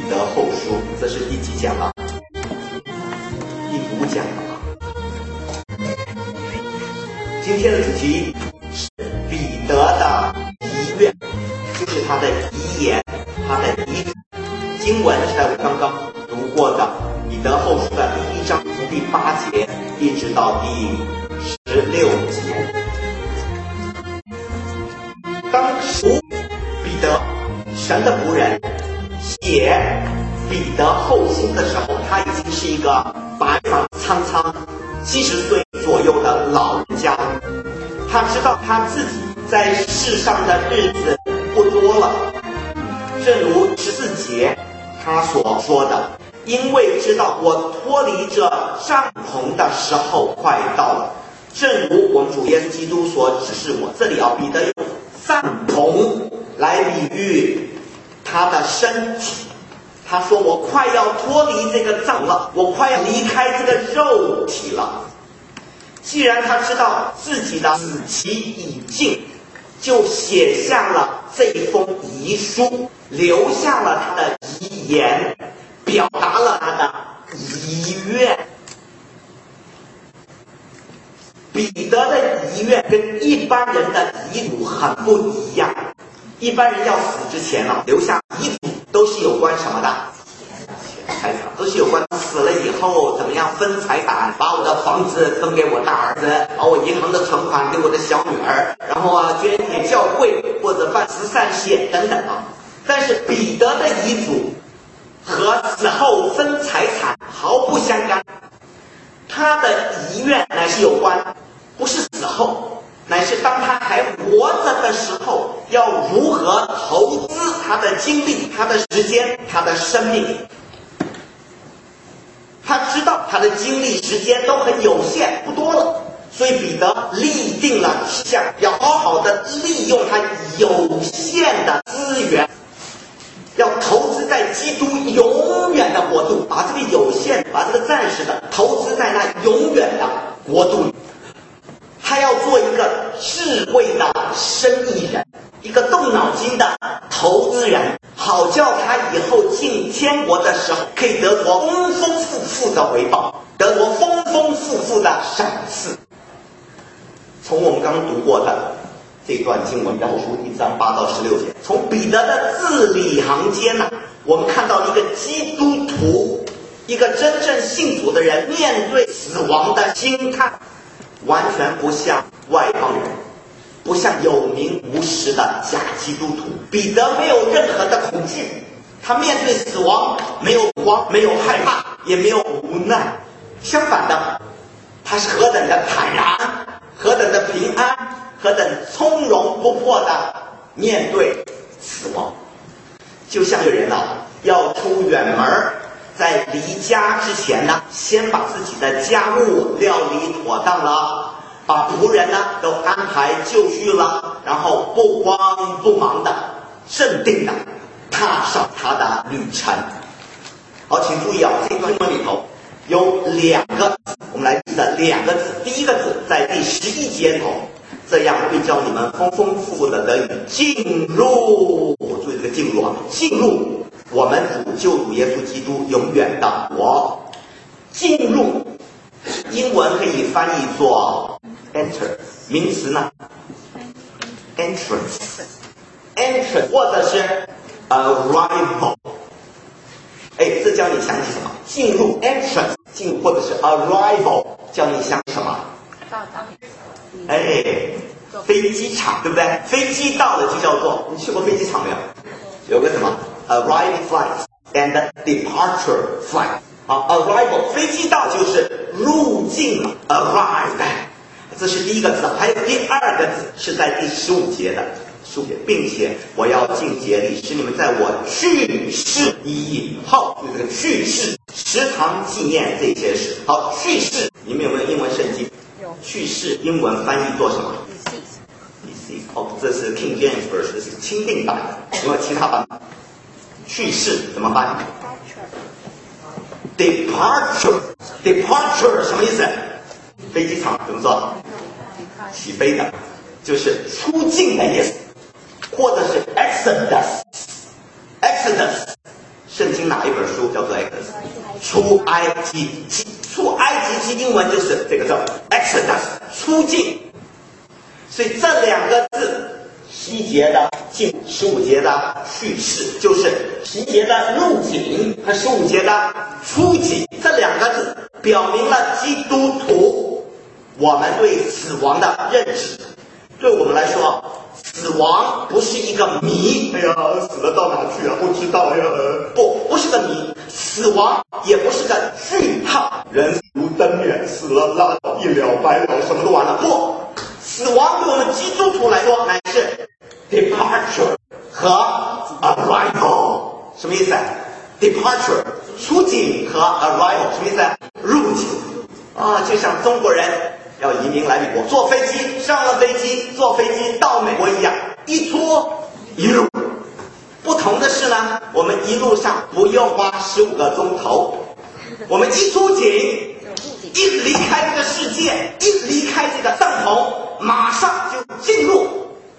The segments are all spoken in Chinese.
彼得后书，这是第几讲了？第5讲了。今天的主题是彼得的遗愿，就是他的遗言，他的遗嘱。经文是在我刚刚读过的彼得后书的第1章从第8节一直到第16节。当时彼得神的仆人写彼得后书的时候，他已经是一个白发苍苍70岁左右的老人家。他知道他自己在世上的日子不多了，正如14节他所说的，因为知道我脱离这帐篷的时候快到了，正如我们主耶稣基督所指示我。这里彼得用帐篷来比喻他的身体，他说我快要脱离这个帐了，我快要离开这个肉体了。既然他知道自己的死期已近，就写下了这封遗书，留下了他的遗言，表达了他的遗愿。彼得的遗愿跟一般人的遗嘱很不一样。一般人要死之前留下遗嘱都是有关什么的？财产，都是有关死了以后怎么样分财产，把我的房子分给我大儿子，把我银行的存款给我的小女儿，然后捐给教会或者办慈善事业等等但是彼得的遗嘱和死后分财产毫不相干，他的遗愿乃是有关，不是死后，乃是当他还活着的时候，要如何投资他的精力、他的时间、他的生命。他知道他的精力、时间都很有限，不多了，所以彼得立定了志向，要好好的利用他有限的资源，要投资在基督永远的国度，把这个有限、把这个暂时的投资在那永远的国度里。他要做一个智慧的生意人，一个动脑筋的投资人，好叫他以后进天国的时候可以得着丰丰富富的回报，得着丰丰富富的赏赐。从我们刚读过的这段经文，然后书1章8到16节，从彼得的字里行间我们看到一个基督徒，一个真正信主的人面对死亡的心态，完全不像外邦人，不像有名无实的假基督徒。彼得没有任何的恐惧，他面对死亡没有恐慌，没有害怕，也没有无奈，相反的，他是何等的坦然，何等的平安，何等从容不迫的面对死亡。就像有人要出远门，在离家之前先把自己的家务料理妥当了，把仆人都安排就绪了，然后不慌不忙的镇定的踏上他的旅程。好，请注意这段经文里头有2个字，我们来记得2个字。第一个字在第11节头，这样会叫你们丰丰富富的得以进入，注意这个进入进入我们救主耶稣基督永远的国。进入英文可以翻译作 enter， 名词呢 entrance 或者是 arrival。这叫你想起什么？进入 entrance 进入，或者是 arrival 叫你想什么？飞机场，对不对？飞机到了就叫做，你去过飞机场没有？有个什么 arriving flight and departure flight。arrival 飞机到就是入境了 arrive， 这是第一个字。还有第2个字是在第15节的书写，并且我要尽竭力使你们在我去世以后，就这个去世时常纪念这些事。好，去世你们有没有英文圣经？有。去世英文翻译做什么？这是 King James Version， 这是钦定版的，因为其他版本去世怎么翻？Departure 什么意思？飞机场怎么说？起飞的，就是出境的意思，或者是 Exodus， 圣经听哪一本书叫做 Exodus？ 出埃及记，出埃及记英文就是这个字 Exodus， 出境。所以这两个字17节的进，15节的去世，就是17节的入境和15节的出境，这两个字表明了基督徒我们对死亡的认知。对我们来说，死亡不是一个谜，哎呀，死了到哪去啊？不知道呀。不是个谜，死亡也不是个句号，人如灯灭，死了拉倒，一了百了，什么都完了。不，死亡对我们基督徒来说乃是 departure 和 arrival。 什么意思 ？departure 出境和 arrival 什么意思？入境啊，就像中国人要移民来美国，坐飞机上了飞机，坐飞机到美国一样，一出一入。不同的是呢，我们一路上不用花15个钟头，我们一出境，一离开这个世界，一离开这个帐篷，马上就进入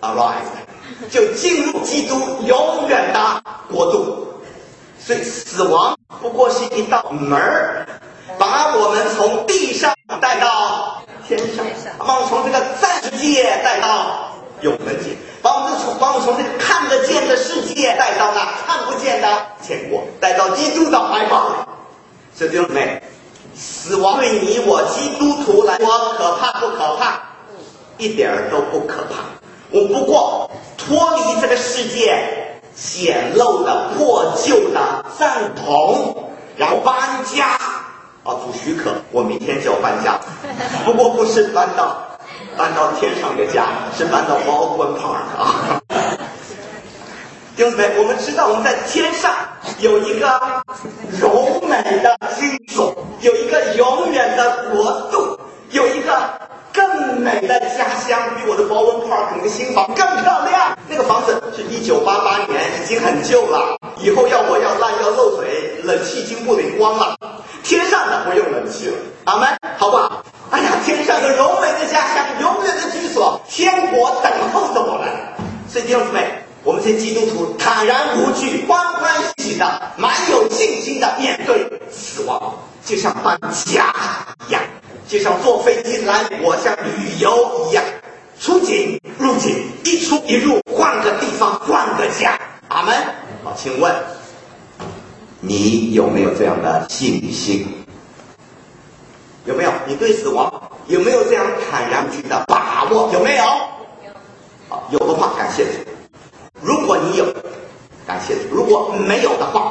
arrive， 就进入基督永远的国度。所以死亡不过是一道门儿，把我们从地上带到天上，把我们从这个暂时界带到永恒界，把我们从这个看得见的世界带到那看不见的天国，带到基督的怀抱里。所以弟兄姊妹，死亡对你我基督徒来说可怕不可怕？一点儿都不可怕。我不过脱离这个世界简陋的破旧的帐篷，然后搬家。主许可，我明天就要搬家，不过不是搬到天上的家，是搬到Baldwin Park 啊。弟兄姊妹，我们知道我们在天上有一个柔美的居所，有一个永远的国度，有一个更美的家乡，比我的Baldwin Park那个新房更漂亮。那个房子是1988年，已经很旧了，以后我要烂要漏水，冷气已经不灵光了。天上的不用冷气了，阿们，好不好？哎呀，天上有柔美的家乡，永远的居所，天国等候着我们。所以弟兄姊妹，我们这些基督徒坦然无惧、欢欢喜喜的、蛮有信心的面对死亡，就像搬家一样，就像坐飞机来我像旅游一样，出境入境，一出一入，换个地方，换个家。阿们。好，请问你有没有这样的信心？有没有？你对死亡有没有这样坦然无惧的把握？有没有？好，有的话感谢主。如果你有，感谢主；如果没有的话，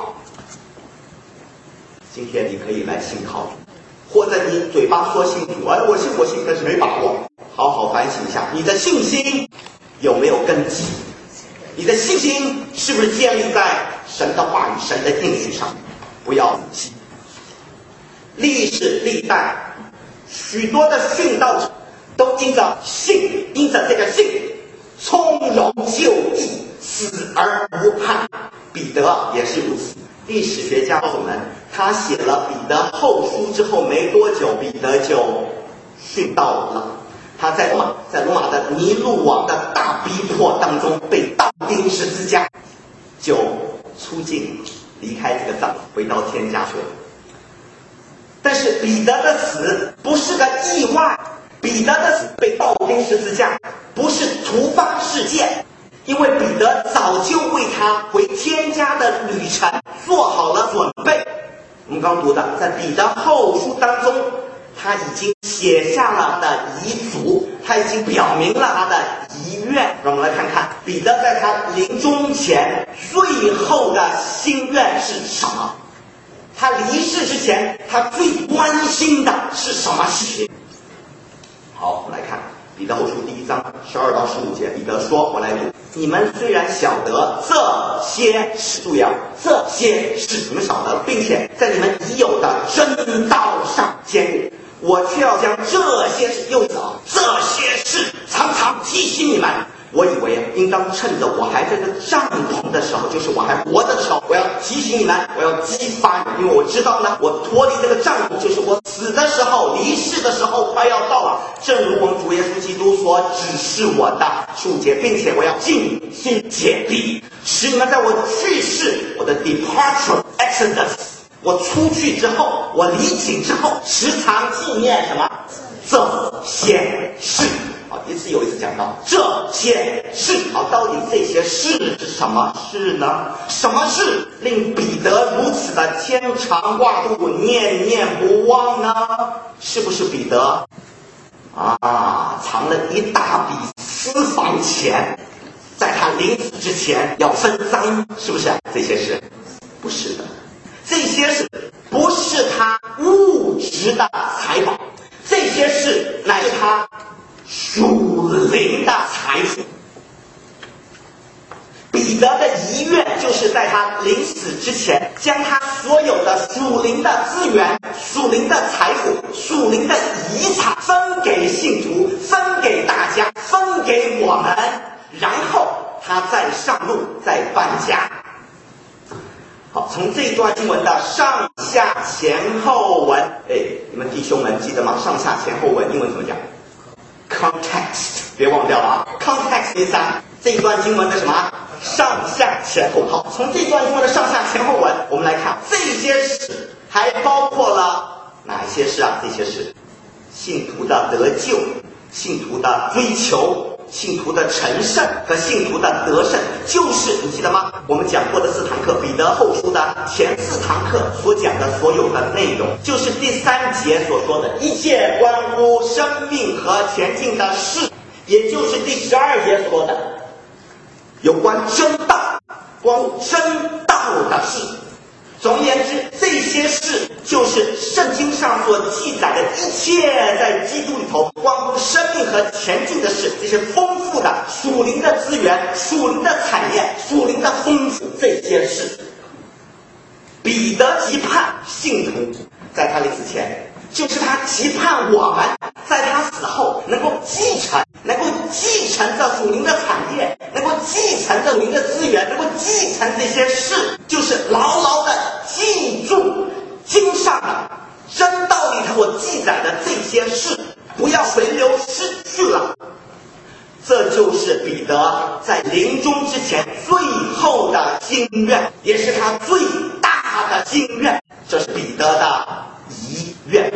今天你可以来信靠主，或者你嘴巴说信主，我信，但是没把握。好好反省一下，你的信心有没有根基？你的信心是不是建立在神的话语、神的应许上？不要仔细。历史历代许多的殉道者都因着这个信，从容就义，死而无憾。彼得也是如此。历史学家告诉我们，他写了彼得后书之后没多久，彼得就殉道了。他在罗马的尼禄王的大逼迫当中被倒钉十字架，就出境离开这个帐，回到天家去了。但是彼得的死不是个意外，彼得的死被倒钉十字架不是突发事件，因为彼得早就为他回天家的旅程做好了准备。我们刚读的，在彼得后书当中，他已经写下了他的遗嘱，他已经表明了他的遗愿。让我们来看看彼得在他临终前最后的心愿是什么。他离世之前，他最关心的是什么事情？好，我们来看彼得后书第1章12到15节，彼得说，我来读：你们虽然晓得这些事，注意啊，这些事你们晓得，并且在你们已有的真道上坚固，我却要将这些事又找这些事常常提醒你们。我以为应当趁着我还在这帐篷的时候，就是我还活着的时候，我要提醒你们，我要激发你，因为我知道呢，我脱离这个帐篷，就是我死的时候、离世的时候快要到了。正如我们主耶稣基督所指示我的数节，并且我要尽心竭力，使你们在我去世，我的 departure Exodus， 我出去之后，我离境之后，时常纪念什么？这些事。好，一次又一次讲到这些事。好，到底这些事是什么事呢？什么事令彼得如此的牵肠挂肚、念念不忘呢？是不是彼得藏了一大笔私房钱，在他临死之前要分赃？是不是这些事？不是的，这些事不是他物质的财宝，这些事乃是他属灵的财富。彼得的遗愿就是在他临死之前，将他所有的属灵的资源、属灵的财富、属灵的遗产分给信徒，分给大家，分给我们，然后他再上路，再搬家。好，从这段经文的上下前后文，你们弟兄们记得吗？上下前后文英文怎么讲？ Context， 别忘掉了啊 ！Context is 这一段经文的什么？上下前后。好，从这段经文的上下前后文，我们来看这些事还包括了哪一些事啊？这些事，信徒的得救，信徒的追求，信徒的成圣和信徒的得胜，就是你记得吗？我们讲过的4堂课，彼得后书的前4堂课所讲的所有的内容，就是第3节所说的一切关乎生命和前进的事，也就是第12节所说的有关真道、关乎真道的事。总而言之，这些事就是圣经上所记载的一切在基督里头关乎生命和前进的事，这些丰富的属灵的资源、属灵的产业、属灵的丰富，这些事彼得期盼信徒在他临死前，就是他期盼我们在他死后能够继承这属灵的产业，能够继承这属灵的资源，能够继承这些事，就是牢牢的记住经上的真道里头我记载的这些事，不要随流失去了。这就是彼得在临终之前最后的心愿，也是他最大的心愿，这是彼得的遗愿。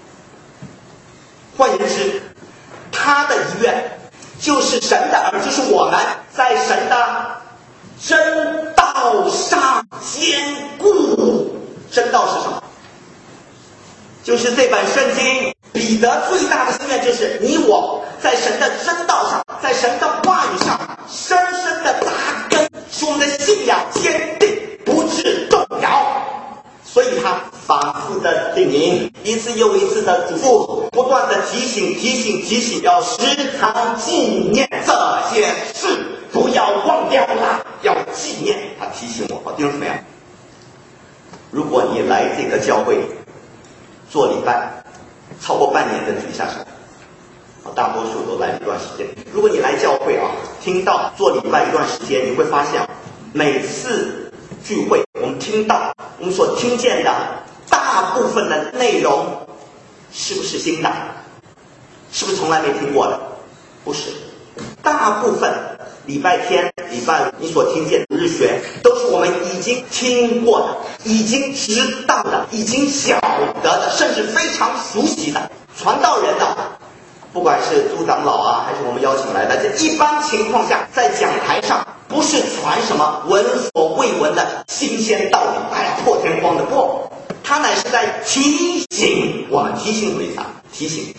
换言之，他的遗愿就是神的儿，就是我们在神的真道上坚固。真道是什么？就是这本圣经。彼得最大的心愿就是你我在神的真道上，在神的话语上深深的扎根，使我们的信仰坚定，不致动摇。所以他反复的叮咛，一次又一次的嘱咐，不断的提醒，要时常纪念这些事，不要忘掉了，要纪念。他提醒我，弟兄姊妹，如果你来这个教会做礼拜超过半年的举一下手，大多数都来一段时间。如果你来教会听到做礼拜一段时间，你会发现每次聚会我们所听见的大部分的内容是不是新的？是不是从来没听过的？不是，大部分礼拜天、礼拜五你所听见的日学都是我们已经听过的、已经知道的、已经晓得的，甚至非常熟悉的。传道人不管是朱长老还是我们邀请来的，这一般情况下在讲台上不是传什么闻所未闻的新鲜道理，破天荒的不，他乃是在提醒我们，提醒一下，提醒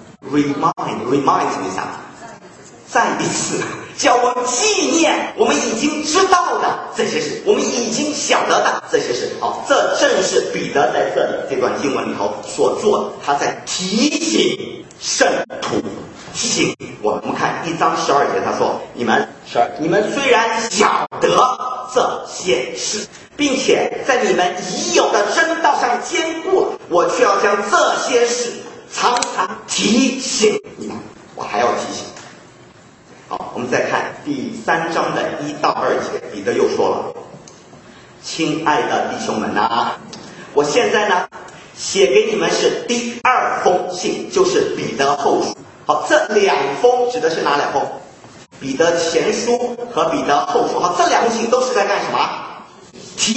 remind 一下，再一次叫我们纪念我们已经知道的这些事，我们已经晓得的这些事。好，这正是彼得在这里这段经文里头所做的，他在提醒圣徒，提醒我们。看1章12节，他说：你们虽然晓得这些事，并且在你们已有的真道上坚固了，我却要将这些事常常提醒你们。我还要提醒。好，我们再看第3章的1到2节，彼得又说了：亲爱的弟兄们我现在写给你们是第2封信，就是彼得后书。好，这2封指的是哪2封？彼得前书和彼得后书。好，这2封信都是在干什么？提醒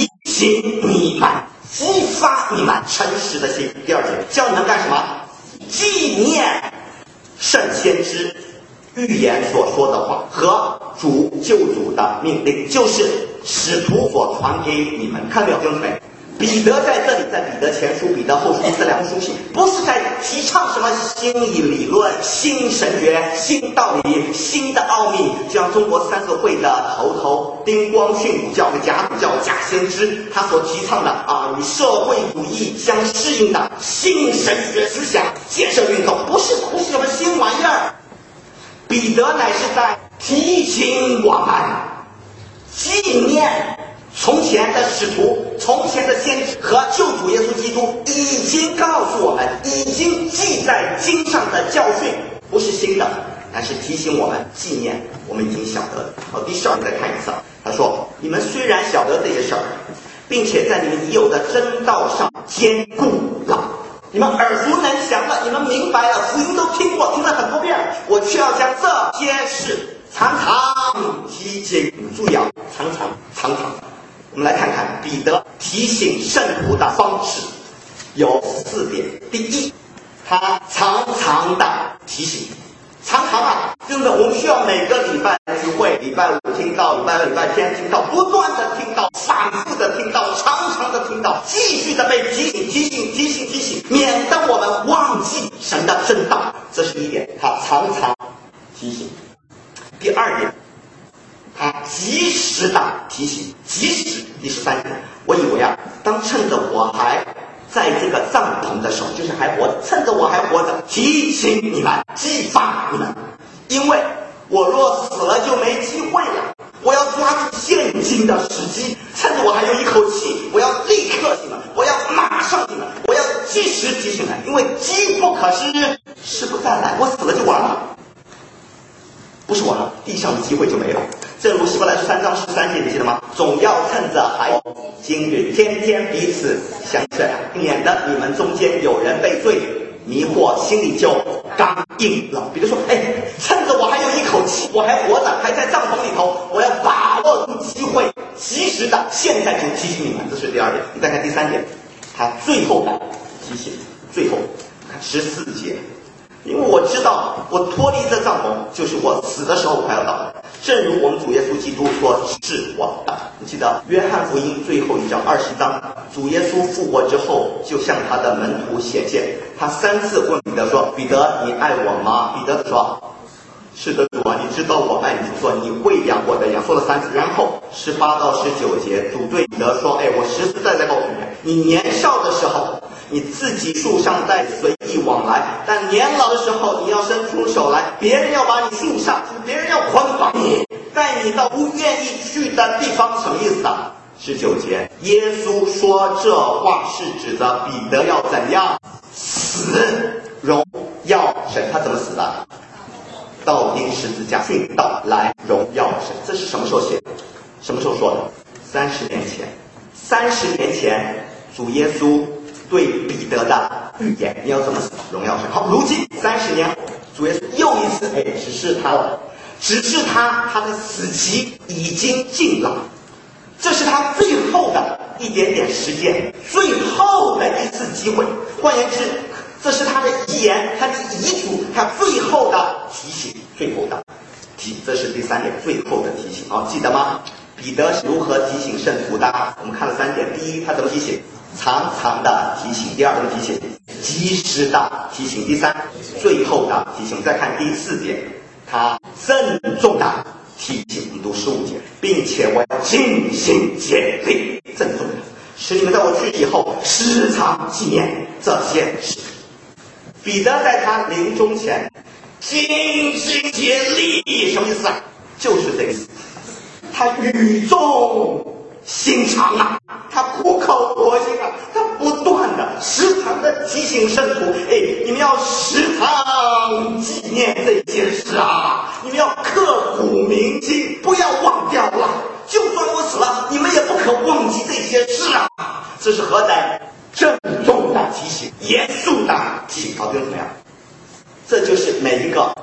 醒你们，激发你们诚实的心。第二节，叫你们干什么？纪念圣先知预言所说的话和主救主的命令，就是使徒所传给你们。看到没有，弟兄姊妹？彼得在这里，在彼得前书、彼得后书这两封书信，不是在提倡什么新理论、新神学、新道理、新的奥秘，就像中国三个会的头丁光训教和假主教、假先知他所提倡的与社会主义相适应的新神学思想建设运动，不是什么新玩意儿。彼得乃是在提醒我们纪念从前的使徒、从前的先知和救主耶稣基督已经告诉我们，已经记在经上的教训，不是新的，但是提醒我们纪念我们已经晓得的。第12节再看一次，他说：你们虽然晓得这些事儿，并且在你们已有的真道上坚固了，你们耳熟能详了，你们明白了，福音都听过，听了很多遍了，我却要将这些事常常提醒。注意常常。我们来看看彼得提醒圣徒的方式有4点。第一，他常常的提醒，常常就是我们需要每个礼拜聚会，礼拜5听到，礼拜2、礼拜天听到，不断的听到，反复的听到，常常的听到，继续的被提醒，免得我们忘记神的真道。这是一点，他常常提醒。第二点，他及时的提醒，及时。第13点，我以为当趁着我还在这个帐篷的时候，就是还活着，趁着我还活着，提醒你们，激发你们，因为我若死了就没机会了。我要抓住现今的时机，趁着我还有一口气，我要立刻醒了，我要马上醒了，我要及时提醒了，因为机不可失，失不再来，我死了就完了。不是完了，地上的机会就没了。正如希伯来书3章13节，你记得吗？总要趁着还有今日，天天彼此相劝，免得你们中间有人被罪迷惑，心里就刚硬了。比如说，趁着我还有一口气，我还活着，还在帐篷里头，我要把握住机会，及时的现在就提醒你们。这是第2点。你再看第3点，他最后的提醒，最后看14节。因为我知道我脱离这帐篷就是我死的时候快要到了，正如我们主耶稣基督所示我的。你记得约翰福音最后1章20章，主耶稣复活之后就向他的门徒显现，他3次问彼得说：彼得，你爱我吗？彼得说：是的，主啊，你知道我爱你。主说：你喂养我的羊。说了3次。然后18到19节，主对彼得说：我实实在在告诉你，你年少的时候你自己束上带随意往来，但年老的时候你要伸出手来，别人要把你束上，别人要捆绑你，带你到不愿意去的地方。什么意思啊？19节，耶稣说这话是指着彼得要怎样死，荣耀神。他怎么死的？到钉十字架，殉道来荣耀神。这是什么时候写的？什么时候说的？30年前。30年前主耶稣对彼得的预言，你要怎么死？荣耀神。好，如今30年后，主耶稣又一次指示他了，指示他的死期已经近了，这是他最后的一点点时间，最后的一次机会。换言之，这是他的遗言，他的遗嘱，他最后的提醒，最后的提，这是第3点，最后的提醒。记得吗？彼得是如何提醒圣徒的？我们看了3点。第一，他怎么提醒？常常的提醒。第2，怎么提醒？及时的提醒。第3，最后的提醒。再看第4点，他郑重的提醒。我们读15节，并且我要尽心竭力，郑重的使你们在我去以后时常纪念这些事。彼得在他临终前尽心竭力，什么意思啊？就是这个意思。他语重心长他苦口婆心他不断的时常的提醒圣徒，你们要时常纪念这些事你们要刻骨铭心，不要忘掉了。就算我死了，你们也不可忘记这些事这是何等郑重的提醒，严肃的提醒。好，弟兄姊妹，这就是每一个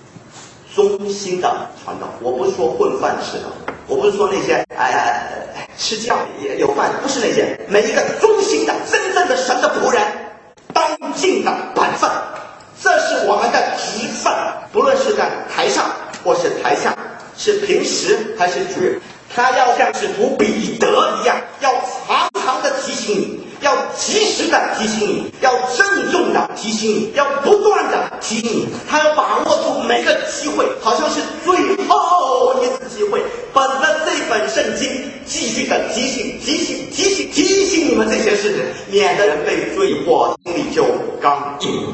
忠心的传道。我不是说混饭吃的，我不是说那些吃觉也有饭，不是那些，每一个忠心的、真正的神的仆人，当尽的本分，这是我们的职分。不论是在台上或是台下，是平时还是主日，他要像使徒彼得一样，要常常的提醒你，要及时的提醒你，要郑重的提醒你，要不断的提醒你。他要把握住每个机会，好像是最后一次机会，本着这本圣经继续的提醒你们这些事情，免得人被追惑，心里就刚硬。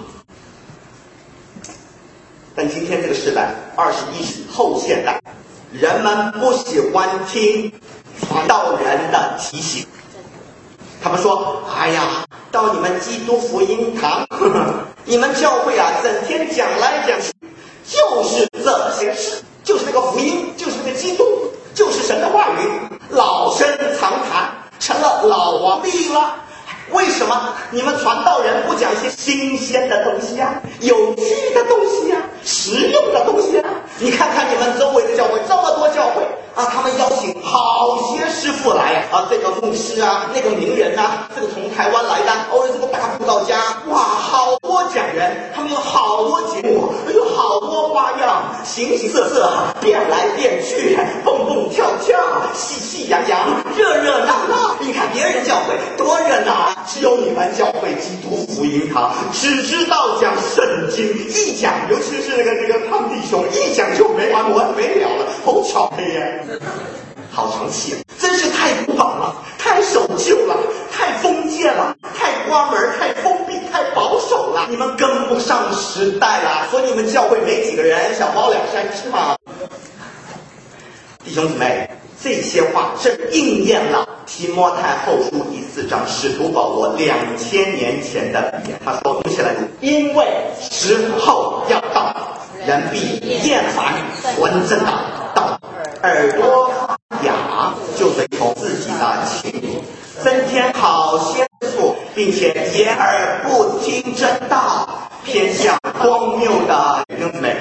但今天这个时代，21世纪后现代，人们不喜欢听传道人的提醒。他们说：“哎呀，到你们基督福音堂，你们教会啊，整天讲来讲去，就是这些事，就是那个福音，就是那个基督，就是神的话语，老生常谈，成了老黄历了。为什么你们传道人不讲一些新鲜的东西啊，有趣的东西啊，实用的东西啊？你看看你们周围的教会，这么多教会啊，他们邀请好些师傅来啊，这个牧师啊，那个名人啊，这个从台湾来的，这个大布道家，哇，好多讲员，他们有好多节目，有好多花样，形形色色，变来变去，蹦蹦跳跳，喜气洋洋，热热闹闹。你看别人教会多热闹，只有你们教会基督福音堂只知道讲圣经，一讲，尤其是那个胖弟兄，一讲就没完没了了，好巧黑耶，好长气，真是太古板了，太守旧了，太封建了，太关门，太封闭，太保守了，你们跟不上时代了，所以你们教会没几个人，小猫2-3只嘛。弟兄姊妹，这些话正应验了提摩太后书第4章使徒保罗2000年前的预言。他说：“读起来，因为时候要到，人必厌烦纯正的道，耳朵哑，就随从自己的情欲，增添好些数，并且掩耳不听真道，偏向荒谬的。”弟兄姊妹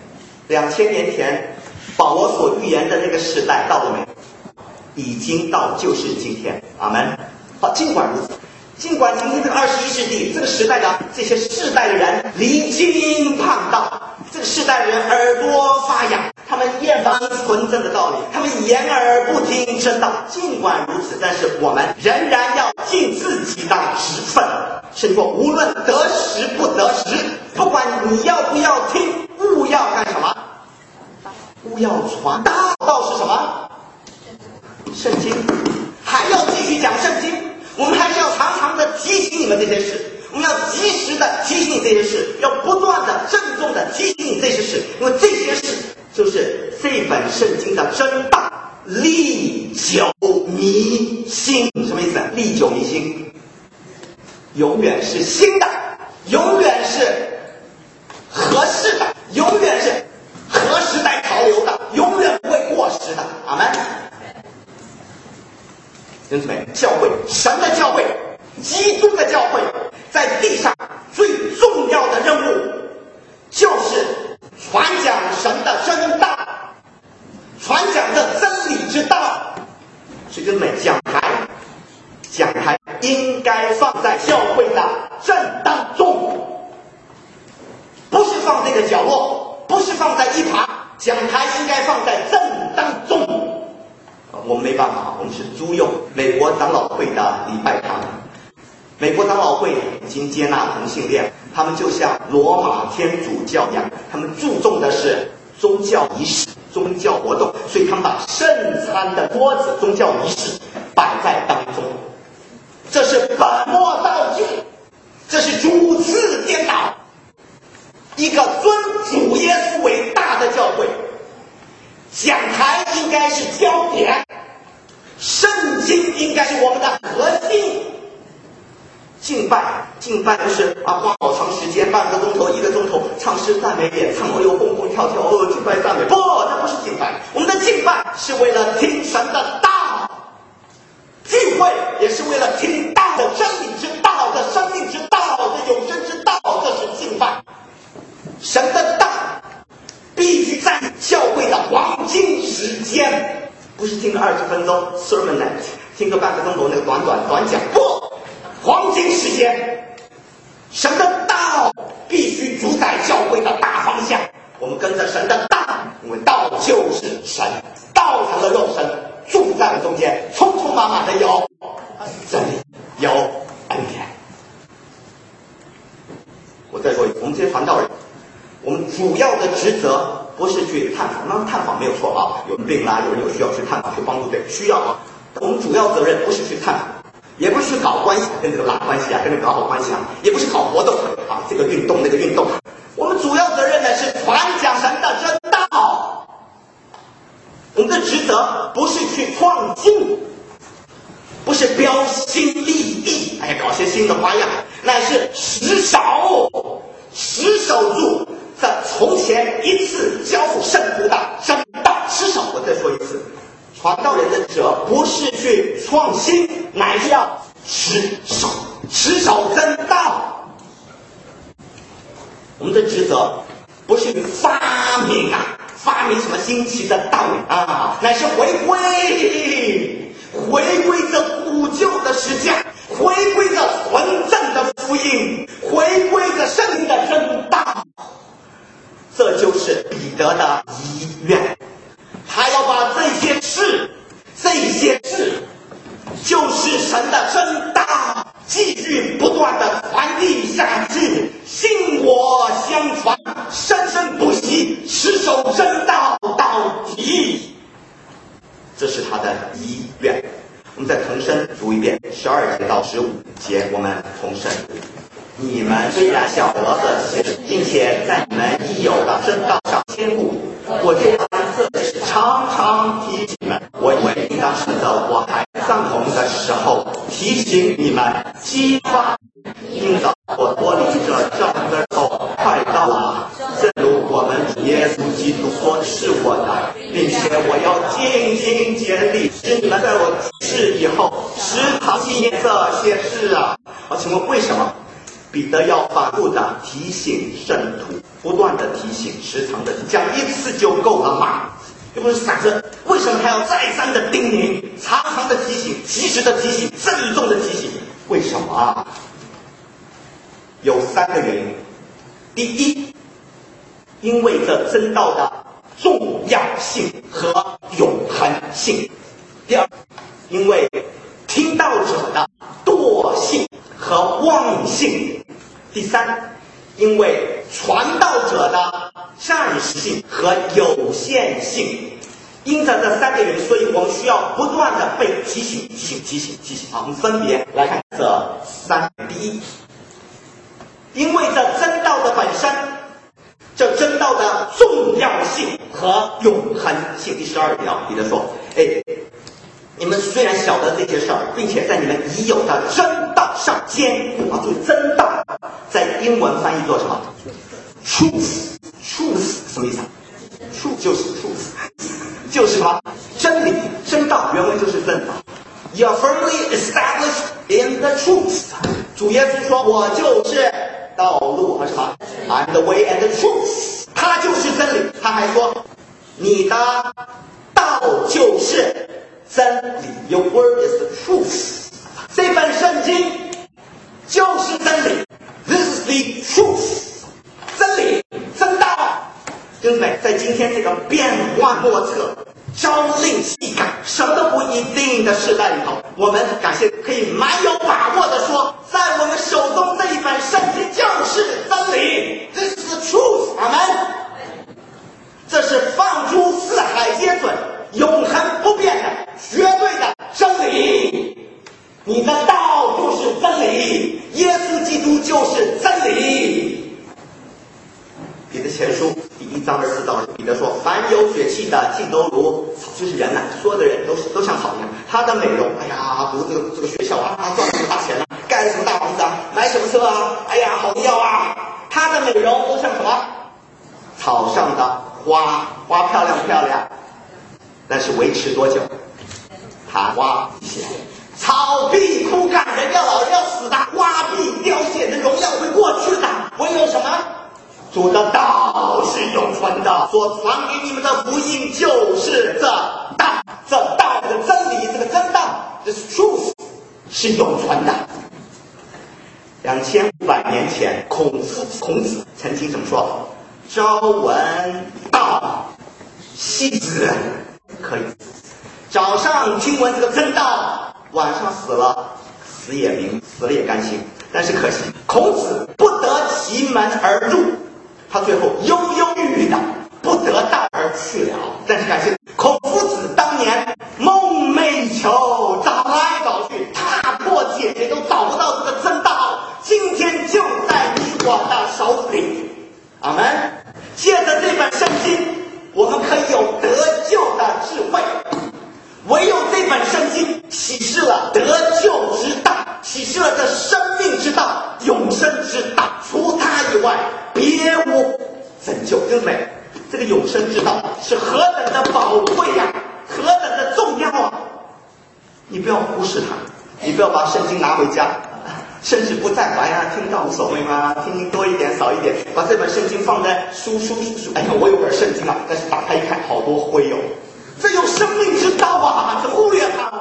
，2000年前保罗所预言的那个时代到了没？已经到，就是今天。阿门。好，尽管如此，尽管今天这个21世纪这个时代的这些世代的人离经叛道，这个世代的人耳朵发痒，他们厌烦纯正的道理，他们掩耳不听真道。尽管如此，但是我们仍然要尽自己的职分。圣经说，无论得时不得时，不管你要不要听，务要干什么？务要传道。道是什么？圣经。还要继续讲圣经，我们还是要常常的提醒你们这些事，我们要及时的提醒你这些事，要不断的郑重的提醒你这些事，因为这些事就是这本圣经的真道，历久弥新。什么意思？历久弥新，永远是新的，永远是合适的，永远是合时代潮流的，永远不会过时的。阿们。弟兄姊妹，教会，神的教会，基督的教会，在地上最重要的任务就是传讲神的真道，传讲这真理之道。弟兄姊妹，讲台应该放在教会的正当中，不是放这个角落，不是放在一旁，讲台应该放在正当中。我们没办法，我们是租用美国长老会的礼拜堂。美国长老会已经接纳同性恋，他们就像罗马天主教一样，他们注重的是宗教仪式、宗教活动，所以他们把圣餐的桌子、宗教仪式摆在当中。这是本末倒置，这是主次颠倒。一个尊主耶稣为大的教会，讲台应该是焦点，圣经应该是我们的核心。敬拜不是花好长时间，半个钟头、1个钟头唱诗赞美演唱，蹦蹦跳跳，敬拜赞美，不，那不是敬拜。我们的敬拜是为了听神的道，聚会也是为了听道的真理之道的生命之道的永生之道，这是敬拜。神的道必须在教会的黄金时间，不是听听个20分钟 sermonette， 听个半个钟头那个短讲，不，黄金时间，神的道必须主宰教会的大方向。我们跟着神的道，因为道就是神，道成了肉身，住在了中间，充充满满的有真理，有恩典。我再说一次，我们这些传道人，我们主要的职责不是去探访，那探访没有错啊，有人病啦，有人有需要去探访去帮助，对，需要啊。我们主要责任不是去探访，也不是去搞关系，跟这个拉关系啊，跟这个搞好关系啊，也不是搞活动啊，这个运动那个运动。我们主要责任呢是传讲神的真道。我们的职责不是去创新，不是标新立异，搞些新的花样，乃是持守住这从前一次交付圣徒的真道。持守，我再说一次，传道人的职责不是去创新，乃是要持守真道。我们的职责不是去发明什么新奇的道理啊，乃是回归这古旧的实价，回归这纯正的福音，回归这圣灵的真道。这就是彼得的遗愿，他要把这些事就是神的真道，继续不断的传递下去，信我相传，生生不息，持守真道到底。这是他的遗愿。我们再重申读一遍12节到15节，我们重申：你们虽然晓得这些，并且在你们已有的真道上坚固，我这样这是常常提醒你们。我以为应当是在我还丧红的时候提醒你们，激发因着我脱离这正的时候快到了，正如我们主耶稣基督所是我的，并且我要尽心竭力使你们在我世以后时常纪念这些事啊。请问为什么彼得要反复的提醒圣徒，不断的提醒，时常的讲一次就够了吗？又不是散着，为什么还要再三的叮咛，常常的提醒，及时的提醒，郑重的提醒？为什么啊？有3个原因。第一，因为这真道的重要性和永恒性。第二，因为听道者的惰性和妄性。第三，因为传道者的暂时性和有限性。因着这3个原因，所以我们需要不断的被提醒。好，我们分别来看这3。第一，因为这真道的本身，这真道的重要性和永恒性。第12条，彼得说：你们虽然晓得这些事儿，并且在你们已有的真道上坚固。注意，真道在英文翻译作什么 ？truth 什么意思啊 ？truth 就是 truth， 就是什么？真理，真道，原文就是真理。You are firmly established in the truth。主耶稣说：“我就是道路和什么 ？I'm the way and the truth。”他就是真理。他还说：“你的道就是真理。Your word is the truth。”这本圣经就是真理。This is the truth。真理，真道。弟兄姊妹，在今天这个变幻莫测、朝令夕改、什么都不一定的时代里头，我们感谢可以蛮有把握的说，在我们手中这一本圣经就是真理。This is the truth。阿们。这是放诸四海皆准、永恒不变的绝对的真理。你的道就是真理，耶稣基督就是真理。彼得前书第1章24到彼得说：“凡有血气的，尽都如草，就是人呐，所有的人都像草一样。他的美容，读这个学校啊，赚什么大钱啊，盖什么大房子啊，买什么车啊，好药啊，他的美容都像什么？草上的花漂亮，但是维持多久？昙花一现。草必枯干，人要老，人要死的，花必凋谢，的荣耀会过去的。唯有什么？主的道是永存的，所传给你们的福音就是这道，这道 ，this truth 是永存的。2500年前，孔子曾经怎么说？朝闻道，夕死可以。早上听闻这个真道，晚上死了也明，死了也甘心。但是可惜，孔子不得其门而入，他最后忧忧郁郁的不得道而去了。但是感谢孔夫子当年梦寐以求，找来找去，踏破铁鞋都找不到这个真道，今天就在你我的手里。阿门。借着这本圣经，我们可以有得救的智慧。唯有这本圣经启示了得救之道，启示了这生命之道、永生之道，除它以外别无拯救。弟兄们，这个永生之道是何等的宝贵呀，何等的重要啊！你不要忽视它，你不要把圣经拿回家，甚至不在乎呀，听到无所谓吗？听多一点少一点，把这本圣经放在书。哎呀，我有本圣经啊，但是打开一看，好多灰哦。这有生命之道啊，怎么忽略它？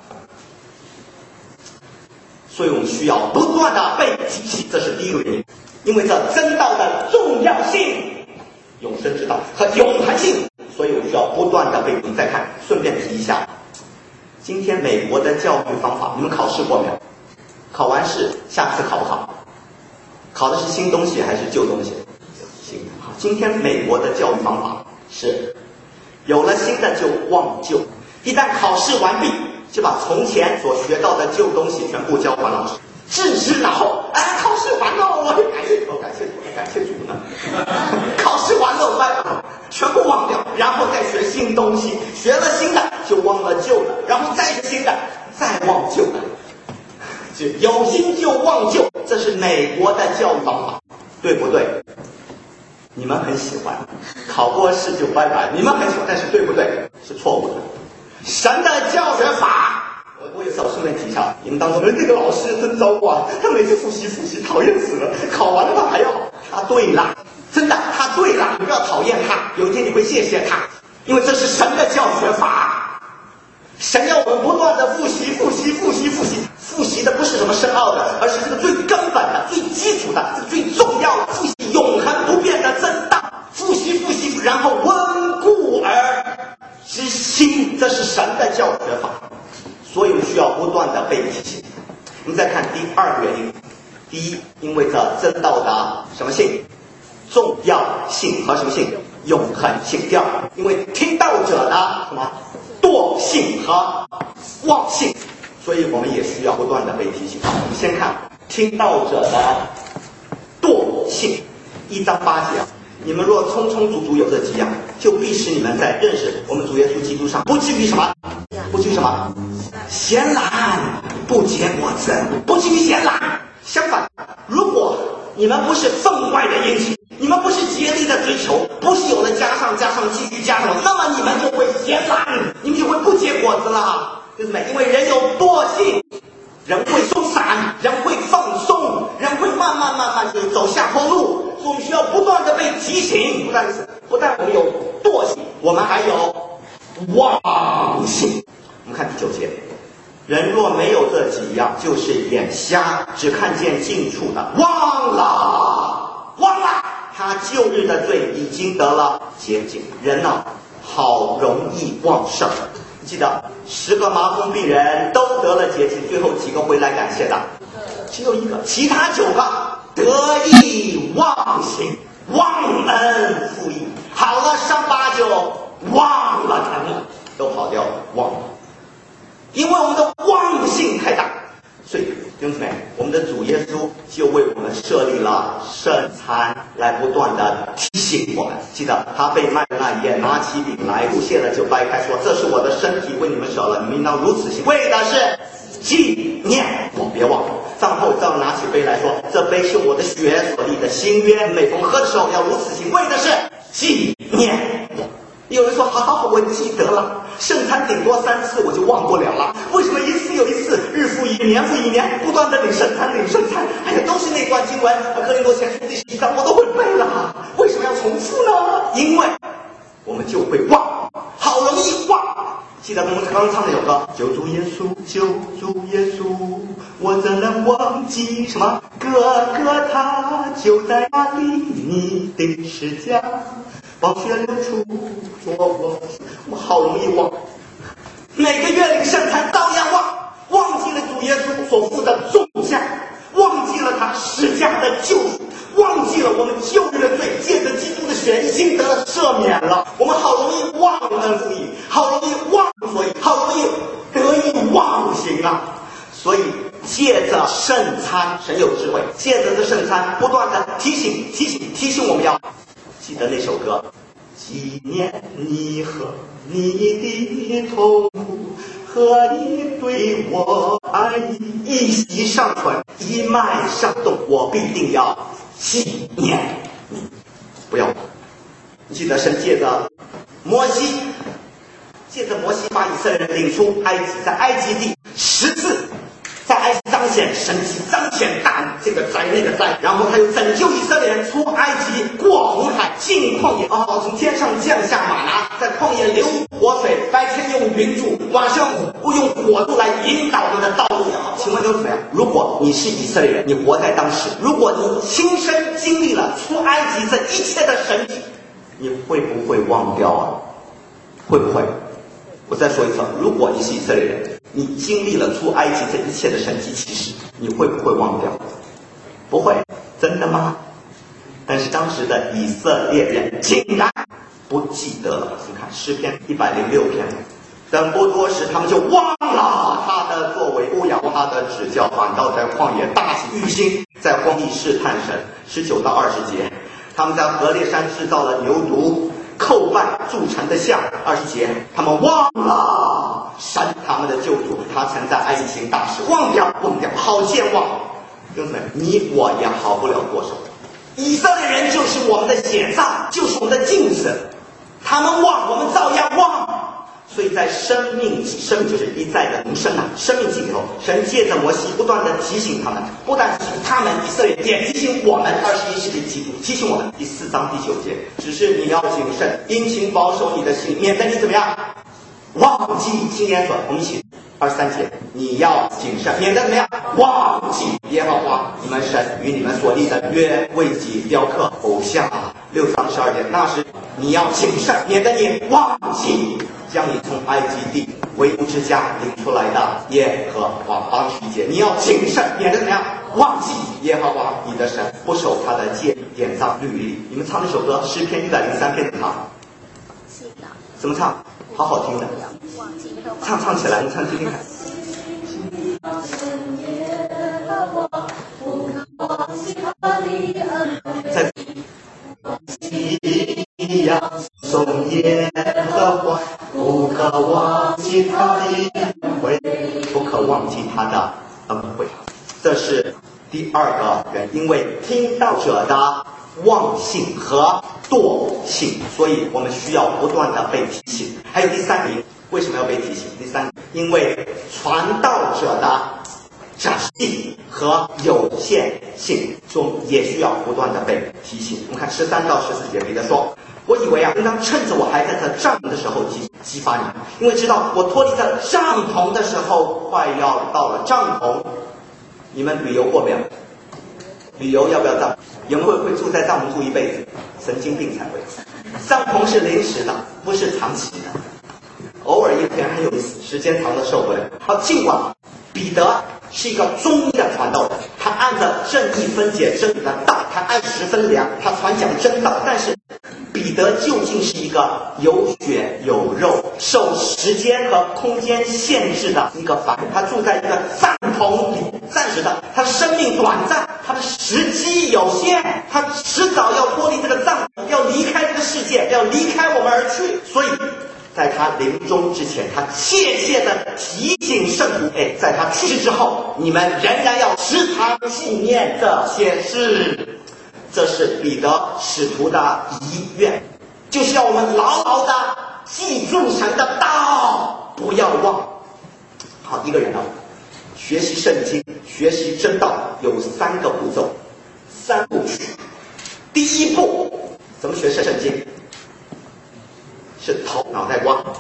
所以我们需要不断的被提醒，这是第一个原因。因为这真道的重要性、永生之道和永恒性，所以我们需要不断的被提醒。再看，顺便提一下，今天美国的教育方法，你们考试过没有？考完试，下次考不考？考的是新东西还是旧东西？新的。好，今天美国的教育方法是有了新的就忘旧，一旦考试完毕，就把从前所学到的旧东西全部交还老师，置之脑后。考试完了，我感谢主呢。考试完了，全部忘掉，然后再学新东西，学了新的就忘了旧的，然后再学新的，再忘旧的。就有新就忘旧，这是美国的教育方法，对不对？你们很喜欢，考过试就拜拜，你们很喜欢，但是对不对？是错误的。神的教学法，我有时候顺便提一下，你们当中这个老师真糟糕啊，他每次复习，讨厌死了，考完了他还要好。他对了，真的，他对了，你不要讨厌他，有一天你会谢谢他，因为这是神的教学法。神要我们不断的复习，复习的不是什么深奥的，而是这个最根本的、最基础的、这个最重要的，复习永恒不变的真道。复习，然后温故而知新，这是神的教学法。所以我们需要不断的被提醒。我们再看第二个原因，第一，因为这真道的什么性？重要性和什么性？永恒性。第二，因为听道者的什么？惰性和忘性，所以我们也需要不断的被提醒。我们先看听道者的惰性，1章8节，你们若充充足足有这几样，就必使你们在认识我们主耶稣基督上不至于什么？不至于什么？闲懒，不结果子，不至于闲懒。相反，如果你们不是分外的殷勤，你们不是竭力的追求，不是有了加上继续加上，那么你们就会闲懒，你们就会不结果子了，对不对？因为人有惰性，人会松散，人会放松，人会慢慢就走下坡路，所以我们需要不断的被提醒。不但我们有惰性，我们还有忘性。我们看第9节，人若没有这几样，就是眼瞎，只看见近处的，忘了他旧日的罪已经得了洁净。人呢，好容易忘圣。记得10个麻风病人都得了洁净，最后几个回来感谢的？只有1个，其他9个得意忘形，忘恩负义，好了伤疤就忘了疼了，都跑掉了，忘了。因为我们的忘性太大，所以弟兄姊妹，我们的主耶稣就为我们设立了圣餐，来不断的提醒我们。记得他被卖的那一夜，拿起饼来，祝谢了就掰开，说：“这是我的身体，为你们舍了，你们应当如此行，为的是纪念我。”别忘了。饭后再拿起杯来说：“这杯是我的血所立的新约，每逢喝的时候要如此行，为的是纪念我。”有人说：“好，我记得了。圣餐顶多3次，我就忘不了了。为什么一次又一次，日复一日，年复一年，不断的领圣餐？哎呀，都是那段经文，哥林多前书第11章，我都会背了。为什么要重复呢？因为我们就会忘，好容易忘。 记得我们刚唱那首歌，救主耶稣，救主耶稣，我怎能忘记什么？哥哥他就在那里，你的十架，宝血流出，我好容易忘。每个月领圣餐照样忘记了主耶稣所付的重价，忘记了他十架的救赎，忘记了我们旧日的罪借着基督的血已经得了赦免了。我们好容易忘恩负义，好容易忘所以，好容易得意忘形啊！所以借着圣餐，神有智慧，借着这圣餐不断的提醒我们要记得那首歌，纪念你和你的痛苦和你对我爱意，一息尚存，一脉尚动，我必定要纪念你。不要记得神借着摩西把以色列人领出埃及，在埃及地10次，在埃及彰显神迹，彰显大能，这个灾那个灾，然后他又拯救以色列人出埃及，过红海，进旷野，从天上降下玛拿，在旷野流活水，白天用云柱，晚上用火柱来引导他们的道路也好。请问又怎么样？如果你是以色列人，你活在当时，如果你亲身经历了出埃及这一切的神迹，你会不会忘掉啊？会不会？我再说一次，如果你是以色列人，你经历了出埃及这一切的神迹奇事，你会不会忘掉？不会，真的吗？但是当时的以色列人竟然不记得了。你看诗篇106篇，等不多时，他们就忘了他的作为，不摇他的指教，反倒在旷野大起欲心，在荒地试探神。19到20节，他们在何烈山制造了牛犊、叩拜铸成的像。20节，他们忘了神他们的救主，他曾在埃及行大事，忘掉，好健忘。兄弟们，你我也好不了多少。以色列人就是我们的显照，就是我们的镜子，他们忘，我们照样忘。所以在生命就是一再的重生生命记里头，神借着摩西不断的提醒他们，不但提醒他们以色列，也提醒我们21世纪基督，提醒我们第4章第9节，只是你要谨慎，殷勤保守你的心，免得你怎么样忘记新年所。我们一起23节，你要谨慎，免得怎么样忘记耶和华你们神与你们所立的约，为己雕刻偶像。6章12节，那时你要谨慎，免得你忘记将你从埃及地为奴之家领出来的耶和华。8节，你要谨慎，免得怎么样忘记耶和华你的神，不守他的诫命典章律例。你们唱那首歌诗篇103篇的唱，怎么唱？好好听的，唱起来，我们唱听听看。在一样颂耶和华，不可忘记他的恩惠，不可忘记他的恩惠。这是第2个原因，因为听道者的忘性和惰性，所以我们需要不断的被提醒。还有第3名，为什么要被提醒？第3，因为传道者的展性和有限性中也需要不断的被提醒。我们看13到14节，彼得说，我以为应当趁着我还在这帐篷的时候激发你，因为知道我脱离这帐篷的时候快要到了。帐篷，你们旅游过没有？旅游要不要帐篷？有人会住在帐篷住一辈子，神经病才会。帐篷是临时的，不是长期的，偶尔一天很有意思，时间长了受不了。尽管彼得是一个忠义的传道人，他按着正义分解真理的道，他按时分粮，他传讲真道。但是彼得究竟是一个有血有肉、受时间和空间限制的一个凡人，他住在一个帐篷里，暂时的，他的生命短暂，他的时机有限，他迟早要脱离这个帐篷，要离开这个世界，要离开我们而去。所以在他临终之前，他切切的提醒圣徒，在他去世之后，你们仍然要时常纪念这些事。这是彼得使徒的遗愿，就是要我们牢牢的记住神的道，不要忘。好，一个人学习圣经、学习真道有3个步骤，3部曲。第1步，怎么学圣经？是头脑袋瓜，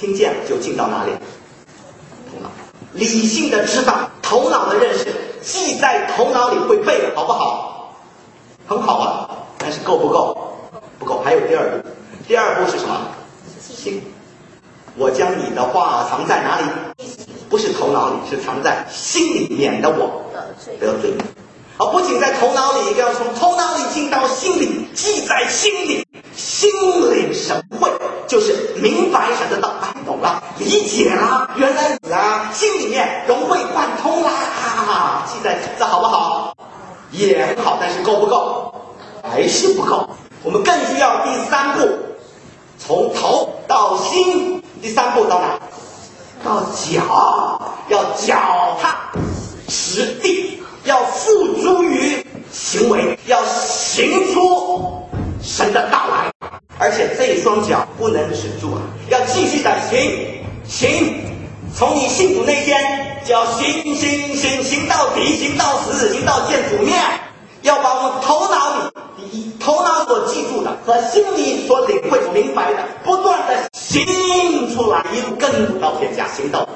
听见就进到哪里？头脑。理性的知道，头脑的认识，记在头脑里会背，好不好？很好啊，但是够不够？不够，还有第二步。第二步是什么？心。我将你的话藏在哪里？不是头脑里，是藏在心里面的我得罪你。不仅在头脑里，要从头脑里进到心里，记在心里，心领神会，就是明白神的道，懂了，理解了，原来你心里面融会贯通啦，记在这好不好？也很好，但是够不够？还是不够。我们更需要第三步，从头到心。第三步到哪？到脚，要脚踏实地，要付诸于行为，要行出神的道来。而且这一双脚不能止住要继续的行。从你信主那天就要行到底，行到死，行到见主面。要把我们头脑所记住的和心里所领会所明白的，不断的行出来，一路跟到天下，行到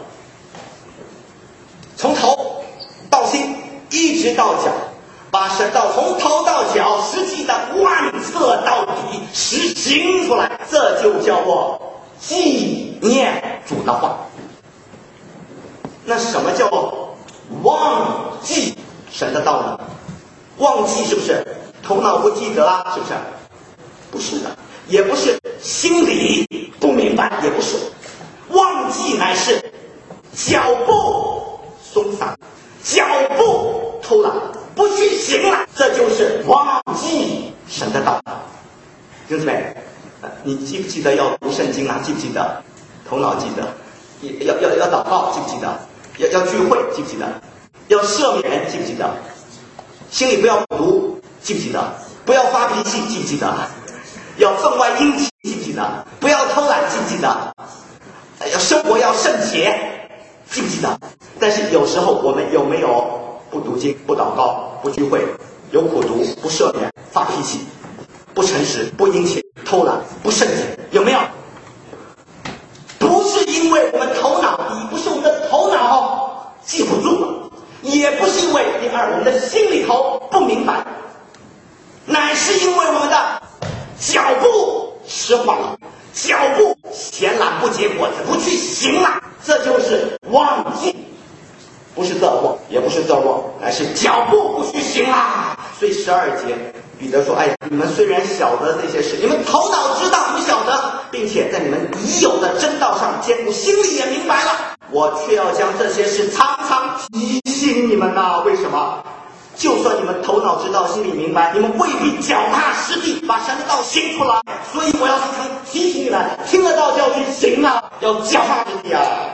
从头到心一直到脚，把神道从头到脚实际的贯彻到底，实行出来，这就叫做纪念主的话。那什么叫忘记神的道呢？忘记是不是头脑不记得是不是？不是的，也不是心里不明白，也不是。忘记乃是脚步松散，脚步偷懒，不去行了，这就是忘记神的道。弟兄姊妹，你记不记得要读圣经记不记得？头脑记得。要祷告，记不记得？要聚会，记不记得？要赦免，记不记得？心里不要毒，记不记得？不要发脾气，记不记得？要分外殷勤，记不记得？不要偷懒，记不记得？要生活要圣洁，记不记得？但是有时候我们有没有不读经、不祷告、不聚会、有苦毒、不赦免、发脾气、不诚实、不殷勤、偷懒、不圣洁？有没有？不是因为我们头脑，不是我们的头脑记不住了，也不是因为第二我们的心里头不明白，乃是因为我们的脚步迟缓了，脚步闲懒不结果子，不去行了，这就是忘记。不是这忘，也不是这忘，乃是脚步不去行啦。所以12节彼得说：“哎呀，你们虽然晓得这些事，你们头脑知道不晓得，并且在你们已有的真道上坚固，心里也明白了。我却要将这些事常常提醒你们呐。为什么？就算你们头脑知道，心里明白，你们未必脚踏实地把神的道行出来。所以我要常常提醒你们，听了道就要去行要脚踏实地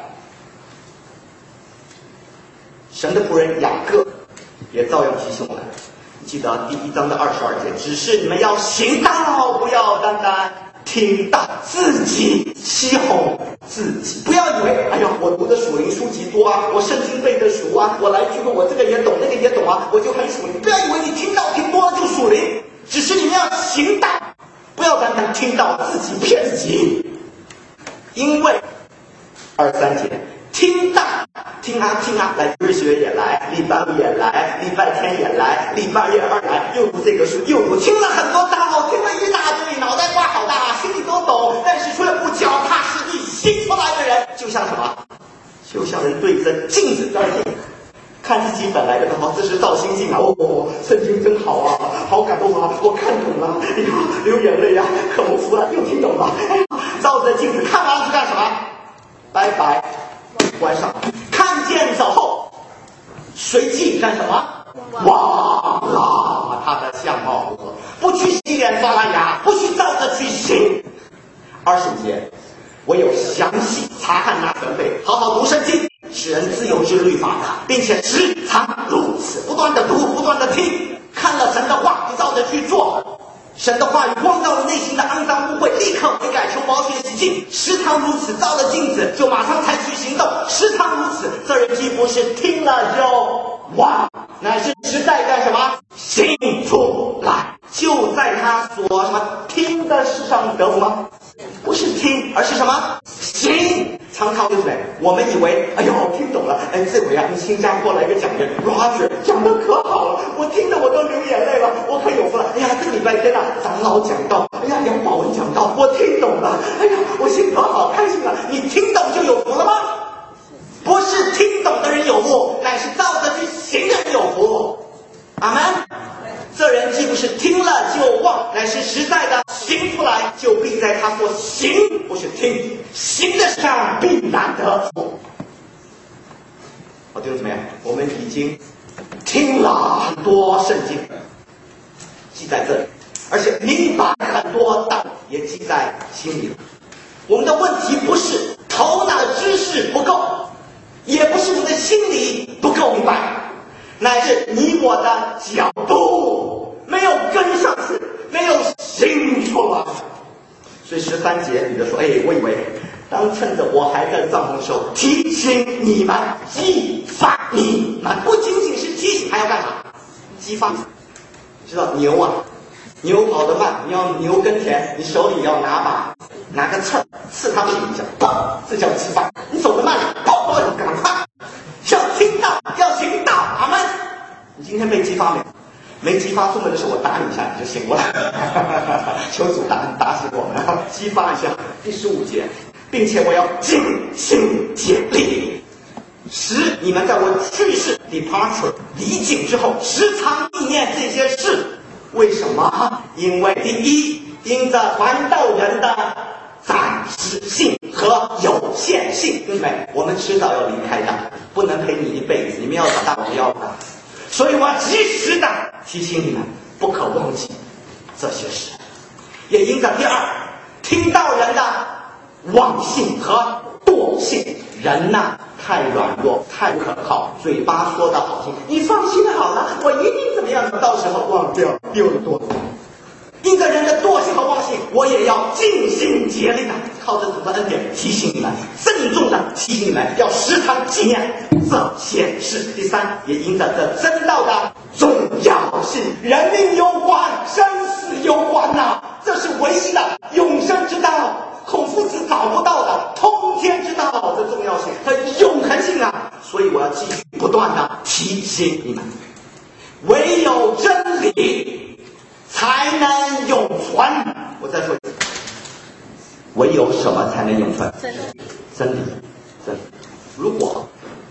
神的仆人雅各也照样提醒我们，记得第1章的22节，只是你们要行道，不要单单听道，自己欺哄自己。不要以为哎呀，我读的属灵书籍多我圣经背的熟我来聚会，我这个也懂那个也懂我就很属灵。不要以为你听道听多了就属灵，只是你们要行道，不要单单听道自己骗自己。因为23节听道，听来日学也来，礼拜五也来，礼拜天也来，礼拜2来，又读这个书，又读，听了很多道，听了一大堆，脑袋瓜好大，心里都懂，但是却不脚踏实地行出来的人，就像什么？就像人对着镜子看自己本来的这是造心镜圣经真好好感动我看懂了，流眼泪可不服了，又听懂了，照着镜子看完了是干什么？拜拜。关上，看见走后，随即干什么？忘了他的相貌，不去洗脸刷完牙，不去照着去行。25节，唯有详细查看那本费，好好读圣经，使人自由之律法的，并且时常如此，不断的读，不断的听，看了神的话，你照着去做。神的话语光照了内心的肮脏污秽，立刻悔改，求宝血洗净。时常如此，照了镜子就马上采取行动。时常如此，这人既不是听了就忘，乃是实在干什么？行出来，就在他所听的事上得福吗？ 不是听，而是什么？行。常常对不对？我们以为，哎呦，听懂了，哎，这回啊，新加坡来个讲员 Roger 讲得可好了，我听得我都流眼泪了，我可有福了。哎呀，这个礼拜天啊，长老讲道，哎呀，杨宝文讲道，我听懂了，哎呀，我心可好开心了。你听懂就有福了吗？不是听懂的人有福，乃是照着去行的人有福。阿门。这人既不是听了就忘，乃是实在的行出来，就必在他所行，不是听，行的上必然得福。弟兄姊妹，我们已经听了很多圣经，记在这里，而且明白很多道理也记在心里了。我们的问题不是头脑的知识不够，也不是你的心里不够明白，乃是你我的脚步没有跟上去，没有行出来。所以13节彼得说，我以为当趁着我还在帐篷的时候提醒你们，激发你们。不仅仅是提醒，还要干嘛？激发。知道牛啊，牛跑得慢，你要牛跟前，你手里要拿个刺刺它屁股一下，砰，这叫激发。你走得慢了，砰，赶快要听到，要行道。阿们。你今天被激发没有？没激发，出门的时候我打你一下你就醒过来。求主打死我们，激发一下。第15节，并且我要尽心竭力，使你们在我去世 departure 离境之后，时常意念这些事。为什么？因为第一，因着传道人的暂时性和有限性，对不对？我们迟早要离开的，不能陪你一辈子。你们要长大，我们要大。所以我要及时的提醒你们，不可忘记这些事。也因着第二，听到人的妄性和惰性，人呐太软弱，太不可靠，嘴巴说的好听，你放心好了，我一定怎么样，到时候忘掉又堕落。因着人的惰性和妄性，我也要尽心竭力的靠着主的恩典提醒你们，郑重的提醒你们，要时常纪念这些事。第三，也因着这真道的重要性，人命攸关，生死攸关呐，这是唯一的永生之道，孔夫子找不到的通天之道的重要性和永恒性啊！所以我要继续不断的提醒你们，唯有真理才能永存。我再说一次，唯有什么才能永存？真理。如果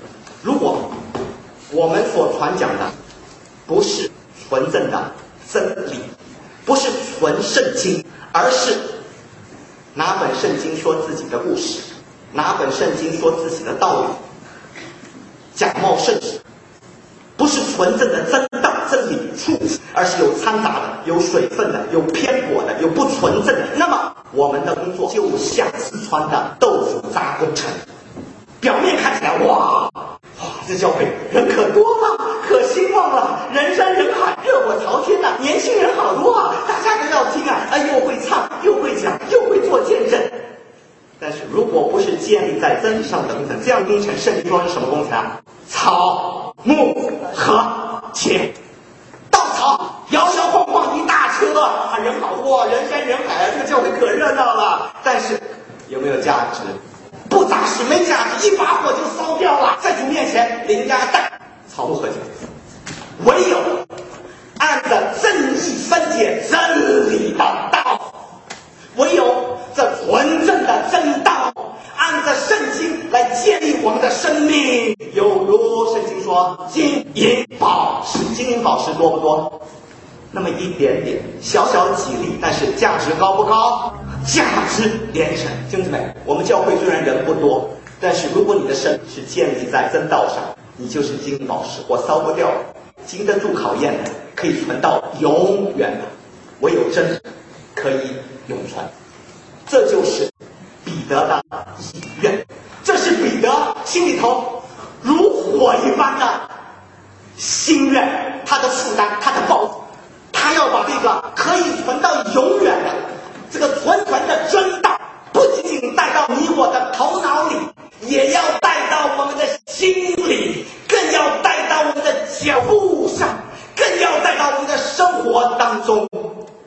我们所传讲的不是纯正的真理，不是纯圣经，而是哪本圣经说自己的故事，哪本圣经说自己的道理，假冒圣旨，不是纯正的真道真理处，而是有掺杂的，有水分的，有偏颇的，有不纯正的，那么我们的工作就像四川的豆腐渣工程。表面看起来哇，这教会人可多了，可兴旺了，人山人海，热火朝天呐，年轻人好多啊，大家都要听啊，又会唱，又会讲，又会做见证。但是如果不是建立在真理上的工程，这样工程圣经说是什么工程啊？草木和铁。稻草摇摇晃晃一大车啊，人好多，人山人海啊，这个教会可热闹了。但是有没有价值？不扎实，没价值，一把火就烧掉了。在主面前零鸭蛋，草木和解。唯有按着正义分解真理的道，唯有这纯正的真道，按着圣经来建立我们的生命。有如圣经说，金银宝石，金银宝石多不多？那么一点点，小小几粒，但是价值高不高？价值连城。兄弟们，我们教会虽然人不多，但是如果你的生是建立在真道上，你就是金银宝石，火烧不掉，经得住考验的，可以存到永远的。唯有真理可以永存。这就是彼得的意愿，这是彼得心里头如火一般的心愿，他的负担，他的抱负，他要把这个可以存到永远的这个纯的真道，不仅仅带到你我的头脑里，也要带到我们的心里，更要带到我们的脚步上，更要带到我们的生活当中。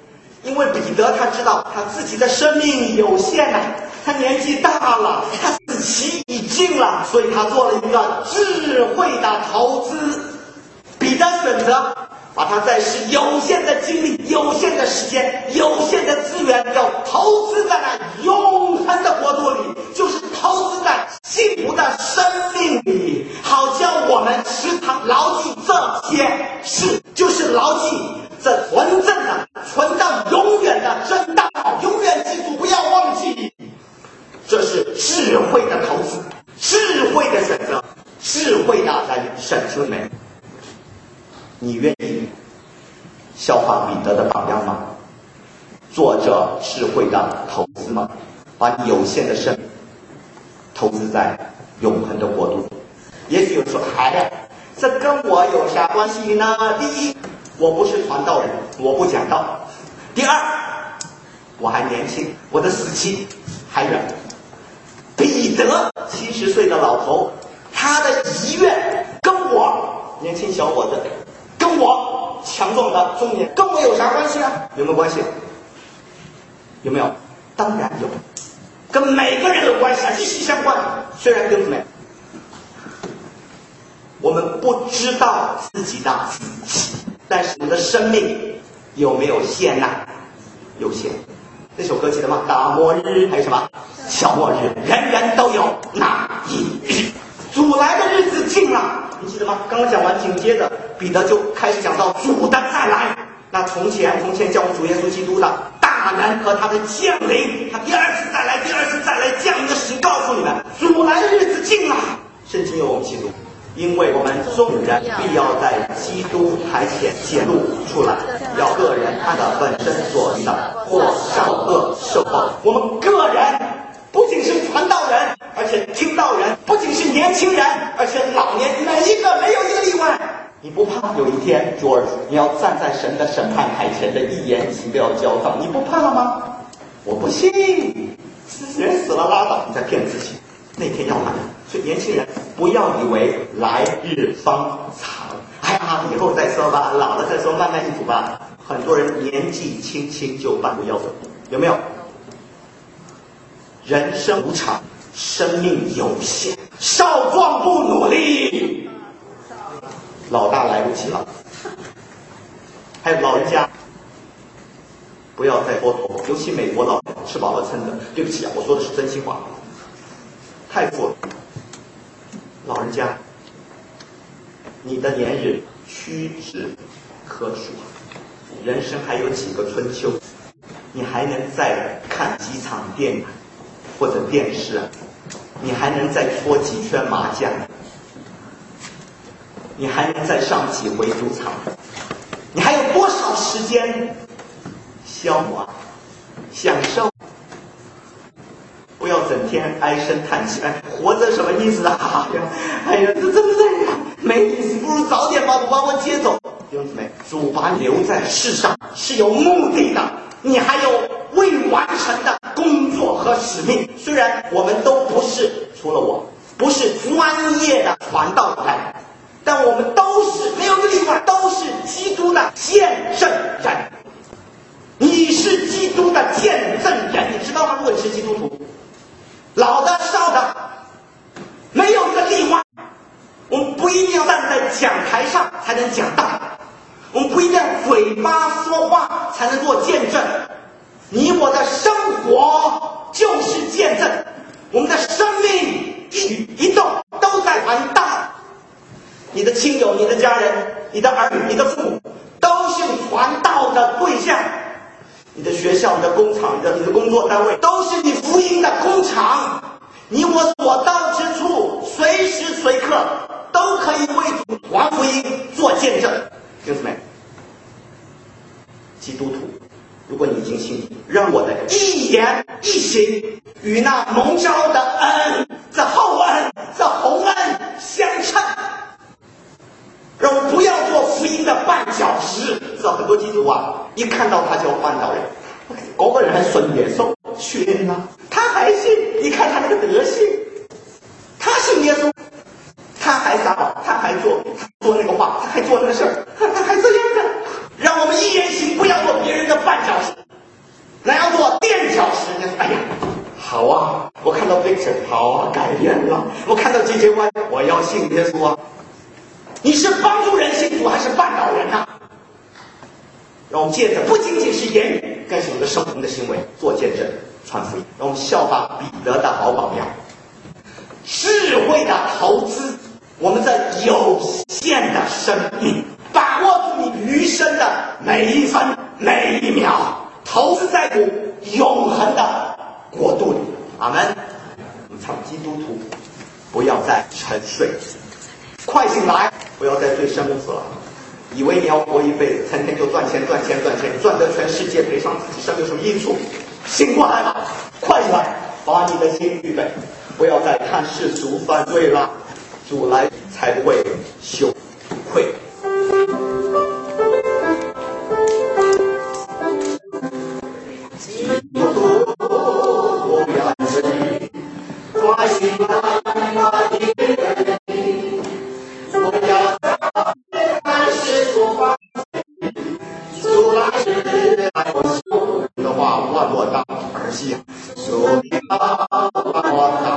因为彼得他知道他自己的生命有限呐，他年纪大了，他死期已近了，所以他做了一个智慧的投资。彼得选择把他在世有限的精力、有限的时间、有限的资源，要投资在那永恒的国度里，就是投资在幸福的生命里，好叫我们时常牢记这些事，就是牢记这纯正的、存到永远的真道，永远记住，不要忘记。这是智慧的投资，智慧的选择，智慧的人生。兄弟们，你愿意效仿彼得的榜样吗？做着智慧的投资吗？把你有限的生命投资在永恒的国度。也许有人说，哎呀，这跟我有啥关系呢？第一，我不是传道人，我不讲道。第二，我还年轻，我的死期还远。彼得70岁的老头，他的遗愿跟我年轻小伙子，跟我强壮的中年，跟我有啥关系啊？有没有关系？有没有？当然有，跟每个人有关系，息息相关。虽然跟没，我们不知道自己的死期，但是我们的生命有没有限呢？有限。那首歌记得吗？大末日还有什么小末日，人人都有那一日。主来的日子近了，你记得吗？刚刚讲完，紧接着彼得就开始讲到主的再来。那从前叫我们主耶稣基督的大能和他的降临，他第二次再来降临的事情，告诉你们，主来的日子近了。圣经有我们记录，因为我们众人必要在基督台前显露出来，要个人按照本身所行的，或少恶受报。我们个人不仅是传道人，而且听道人，不仅是年轻人，而且老年，每一个没有一个例外。你不怕有一天 George 你要站在神的审判台前的一言一行都要交账，你不怕吗？我不信，人死了拉倒，你在骗自己，那天要来。所以年轻人不要以为来日方长，哎呀，以后再说吧，老了再说，慢慢一步吧。很多人年纪轻轻就半路要走，有没有？人生无常，生命有限，少壮不努力，老大来不及了。还有老人家，不要再剥夺，尤其美国老人吃饱了撑的。对不起啊，我说的是真心话，太富了。老人家，你的年日屈指可数，人生还有几个春秋，你还能再看几场电影或者电视，你还能再搓几圈麻将，你还能再上几回赌场，你还有多少时间消磨享受？不要整天唉声叹气，哎，活着什么意思啊？哎呀，这真的没意思，不如早点把我接走。弟兄姊妹，主把你留在世上是有目的的，你还有未完成的工作和使命。虽然我们都不是，除了我，不是专业的传道人，但我们都是没有一个例外，都是基督的见证人。你是基督的见证人，你知道吗？如果你是基督徒，老的少的没有一个例外。我们不一定要站在讲台上才能讲道，我们不一定要嘴巴说话才能做见证。你我的生活就是见证，我们的生命一举一动都在传道。你的亲友、你的家人、你的儿女、你的父母都是传道的对象。你的学校、你的工厂、你的工作单位都是你福音的工厂。你我所到之处，随时随刻都可以为主传福音做见证。弟兄姊妹，基督徒，如果你已经信主，让我的一言一行与那蒙召的恩、这厚恩、这宏恩相称。让我不要做福音的绊脚石。知道很多基督徒啊，一看到他就要绊倒人，个人还顺耶稣学呢，他还信，你看他那个德性，他信耶稣，他还撒谎，他还做那个话，他还做那个事儿，他还这样的。让我们一言行不要做别人的绊脚石。 要信耶稣啊！你是帮助人信主还是绊倒人啊？让我们借着不仅仅是言语，更是我们的生活的行为做见证、传福音。让我们效法彼得的好榜样，智慧的投资我们的有限的生命，把握住你余生的每一分每一秒，投资在永恒的国度里。阿门。我们唱基督徒，不要再沉睡，快醒来，不要再醉生梦死了。以为你要活一辈子，天天就赚钱，赚得全世界，赔上自己生有什么益处？醒过来吧，快起来，把你的心预备，不要再看世俗犯罪了，主来才不会羞愧。基督徒，不要自己，快醒来，把你预备，不要再看世俗犯罪，主来是爱我手的话，万我当儿戏，主要我当。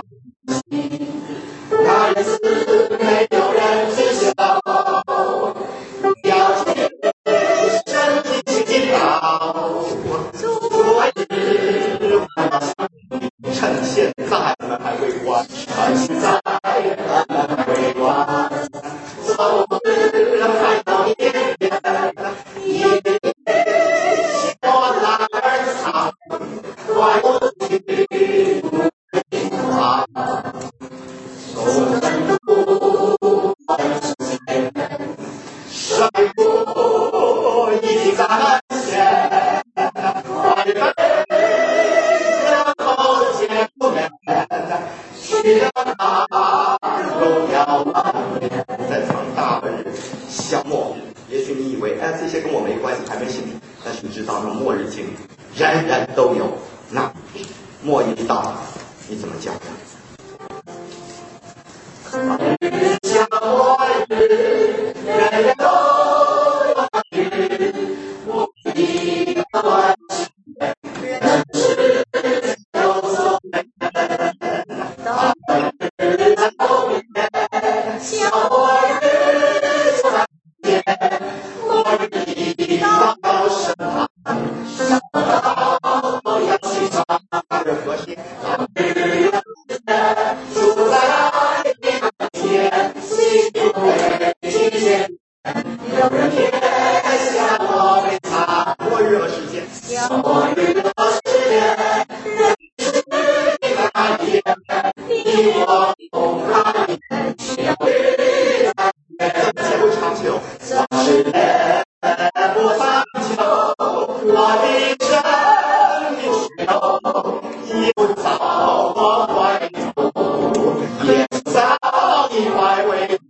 那日子没有人知晓，要去身体祈祷，趁现在我们还未完，趁现在我们还未完，早日还有一天，我来而藏，快不去啊！晒过一杆线，快背了后见不面，去了那荣耀万年。在场大本日、小末日，也许你以为这些跟我没关系，还没信主，但是你知道那末日经历，人人都有。那末日到，你怎么讲呢？像末日，人人都有日，我一个关系，人是有所谓，当日在后面，像末日就在前，末日一到审判，想到要去找和谐，当日住在那里。有人天下我为他末日和世界，末日和世界，人是那一天，你我同那一天，且不长久，是不长久，我的生命是有，也不早我怀土，也不早你怀为。